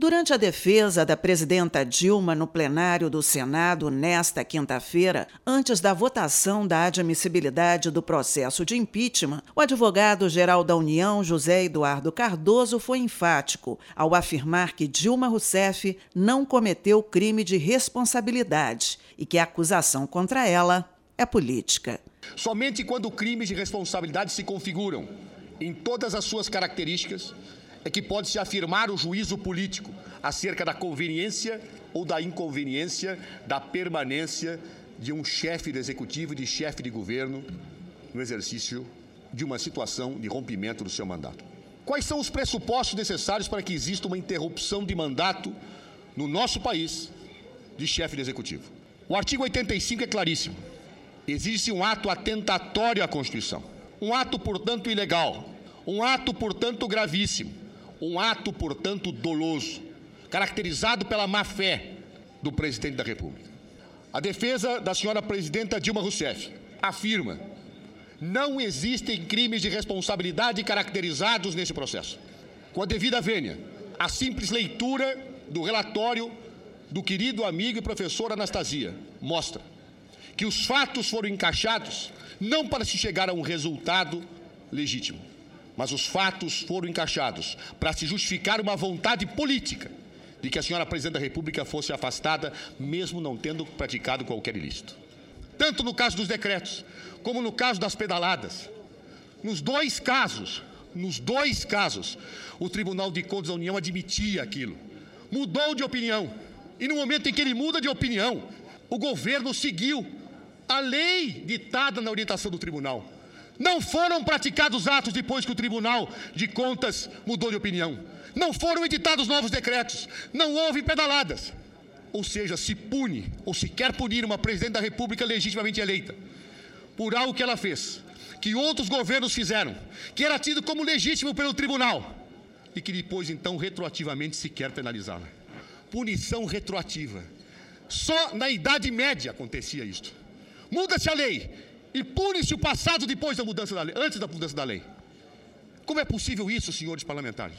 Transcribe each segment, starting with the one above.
Durante a defesa da presidenta Dilma no plenário do Senado nesta quinta-feira, antes da votação da admissibilidade do processo de impeachment, o advogado-geral da União, José Eduardo Cardoso, foi enfático ao afirmar que Dilma Rousseff não cometeu crime de responsabilidade e que a acusação contra ela é política. Somente quando crimes de responsabilidade se configuram em todas as suas características é que pode-se afirmar o juízo político acerca da conveniência ou da inconveniência da permanência de um chefe do executivo e de chefe de governo no exercício de uma situação de rompimento do seu mandato. Quais são os pressupostos necessários para que exista uma interrupção de mandato no nosso país de chefe de executivo? O artigo 85 é claríssimo. Existe um ato atentatório à Constituição, um ato, portanto, ilegal, um ato, portanto, gravíssimo, um ato, portanto, doloso, caracterizado pela má-fé do presidente da República. A defesa da senhora presidenta Dilma Rousseff afirma: não existem crimes de responsabilidade caracterizados nesse processo. Com a devida vênia, a simples leitura do relatório do querido amigo e professor Anastasia mostra que os fatos foram encaixados não para se chegar a um resultado legítimo, mas os fatos foram encaixados para se justificar uma vontade política de que a senhora presidente da República fosse afastada, mesmo não tendo praticado qualquer ilícito. Tanto no caso dos decretos, como no caso das pedaladas. Nos dois casos, o Tribunal de Contas da União admitia aquilo. Mudou de opinião. E no momento em que ele muda de opinião, o governo seguiu a lei ditada na orientação do tribunal. Não foram praticados atos depois que o Tribunal de Contas mudou de opinião. Não foram editados novos decretos. Não houve pedaladas. Ou seja, se pune, ou se quer punir uma presidente da República legitimamente eleita por algo que ela fez, que outros governos fizeram, que era tido como legítimo pelo tribunal e que depois, então, retroativamente se quer penalizá-la. Punição retroativa. Só na Idade Média acontecia isto. Muda-se a lei e pune-se o passado depois da mudança da lei, antes da mudança da lei. Como é possível isso, senhores parlamentares?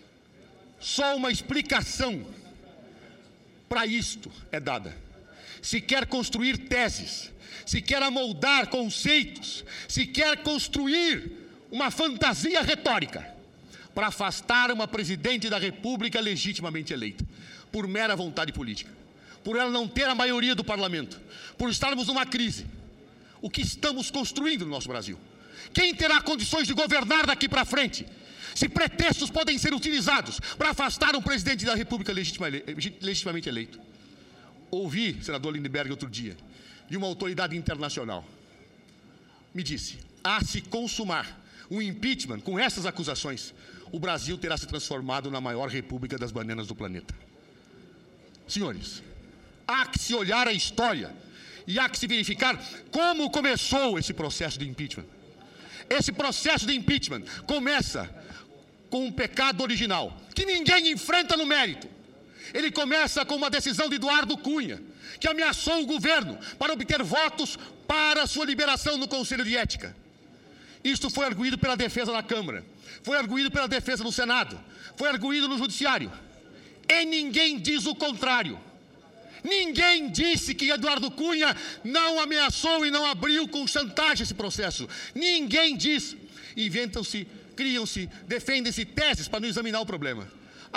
Só uma explicação para isto é dada. Se quer construir teses, se quer amoldar conceitos, se quer construir uma fantasia retórica para afastar uma presidente da República legitimamente eleita, por mera vontade política, por ela não ter a maioria do parlamento, por estarmos numa crise. O que estamos construindo no nosso Brasil? Quem terá condições de governar daqui para frente? Se pretextos podem ser utilizados para afastar um presidente da República legitimamente eleito. Ouvi, senador Lindbergh, outro dia, de uma autoridade internacional. Me disse: a se consumar um impeachment com essas acusações, o Brasil terá se transformado na maior república das bananas do planeta. Senhores, há que se olhar a história e há que se verificar como começou esse processo de impeachment. Esse processo de impeachment começa com um pecado original, que ninguém enfrenta no mérito. Ele começa com uma decisão de Eduardo Cunha, que ameaçou o governo para obter votos para sua liberação no Conselho de Ética. Isto foi arguído pela defesa na Câmara, foi arguído pela defesa no Senado, foi arguído no Judiciário. E ninguém diz o contrário. Ninguém disse que Eduardo Cunha não ameaçou e não abriu com chantagem esse processo. Ninguém diz. Inventam-se, criam-se, defendem-se teses para não examinar o problema.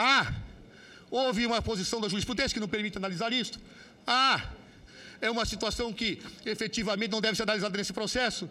Houve uma posição da jurisprudência que não permite analisar isto. É uma situação que efetivamente não deve ser analisada nesse processo.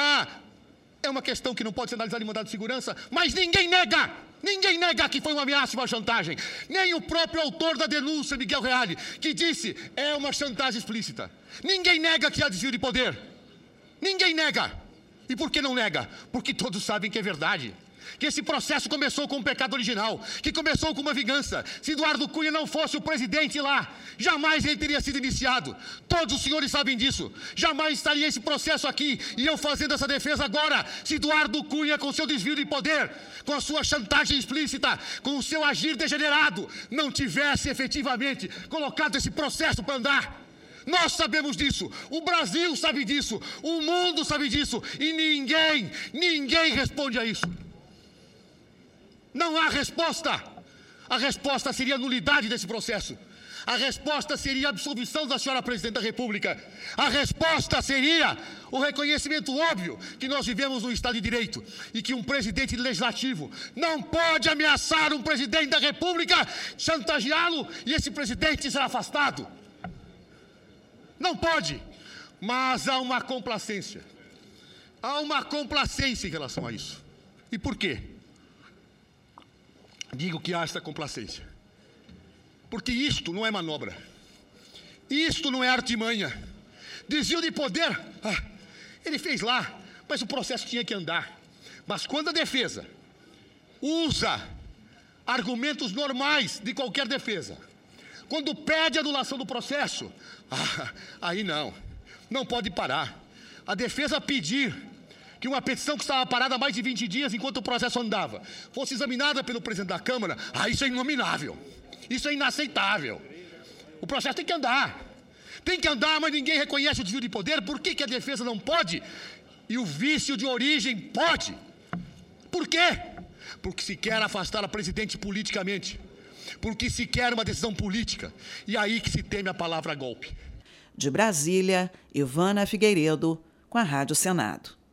É uma questão que não pode ser analisada em mandado de segurança. Mas ninguém nega que foi uma ameaça e uma chantagem. Nem o próprio autor da denúncia, Miguel Reale, que disse: é uma chantagem explícita. Ninguém nega que há desvio de poder. Ninguém nega. E por que não nega? Porque todos sabem que é verdade. Que esse processo começou com um pecado original, que começou com uma vingança. Se Eduardo Cunha não fosse o presidente lá, jamais ele teria sido iniciado. Todos os senhores sabem disso. Jamais estaria esse processo aqui e eu fazendo essa defesa agora, se Eduardo Cunha, com seu desvio de poder, com a sua chantagem explícita, com o seu agir degenerado, não tivesse efetivamente colocado esse processo para andar. Nós sabemos disso, o Brasil sabe disso, o mundo sabe disso e ninguém responde a isso. Não há resposta. A resposta seria a nulidade desse processo. A resposta seria a absolvição da senhora Presidente da República. A resposta seria o reconhecimento óbvio que nós vivemos no Estado de Direito e que um presidente legislativo não pode ameaçar um presidente da República, chantageá-lo e esse presidente ser afastado. Não pode. Mas há uma complacência. Há uma complacência em relação a isso. E por quê? Digo que há esta complacência. Porque isto não é manobra. Isto não é artimanha. Desvio de poder, ele fez lá, mas o processo tinha que andar. Mas quando a defesa usa argumentos normais de qualquer defesa, quando pede anulação do processo, aí não pode parar. A defesa pedir que uma petição que estava parada há mais de 20 dias enquanto o processo andava fosse examinada pelo presidente da Câmara, isso é inominável. Isso é inaceitável. O processo tem que andar. Tem que andar, mas ninguém reconhece o desvio de poder. Por que a defesa não pode? E o vício de origem pode. Por quê? Porque se quer afastar a presidente politicamente. Porque se quer uma decisão política. E aí que se teme a palavra golpe. De Brasília, Ivana Figueiredo, com a Rádio Senado.